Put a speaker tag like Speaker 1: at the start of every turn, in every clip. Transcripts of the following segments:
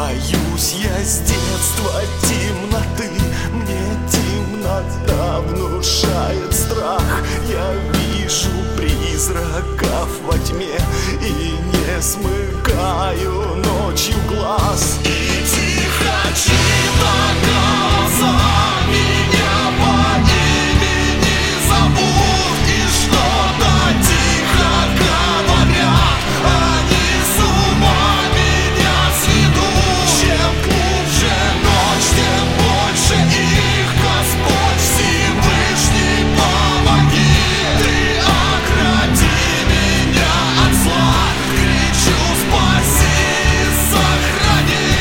Speaker 1: Боюсь я с детства темноты, мне темнота внушает страх. Я вижу призраков во тьме и не смыкаю ночью глаз. И тихо чьи-то голоса меня по имени зовут, и что-то тихо говорят. Они с ума меня сведут. Чем глубже ночь, тем больше их. Господь Всевышний, помоги. Ты огради меня от зла. Кричу: спаси и сохрани.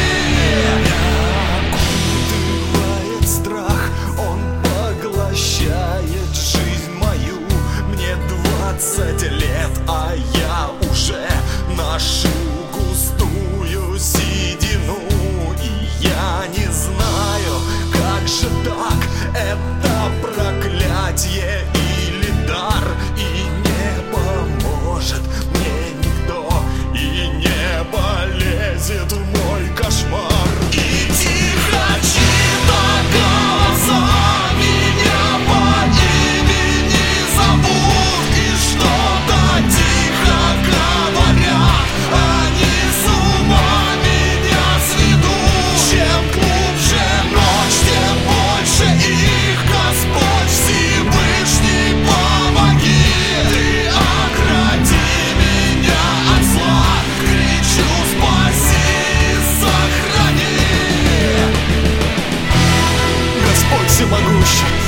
Speaker 1: Окутывает страх, он поглощает жизнь мою. Мне 20 лет, а я уже ношу густую седину. И я не знаю, как же так, это проклятие или дар. И не поможет мне никто, и не полезет в мой кошмар. И тихо чьи-то голоса меня по имени зовут, и что-то тихо говорят. Они с ума меня сведут. Чем глубже ночь, тем больше их. Господь Всевышний, помоги. Ты огради меня от зла. Кричу: спаси и сохрани. Господь всемогущий,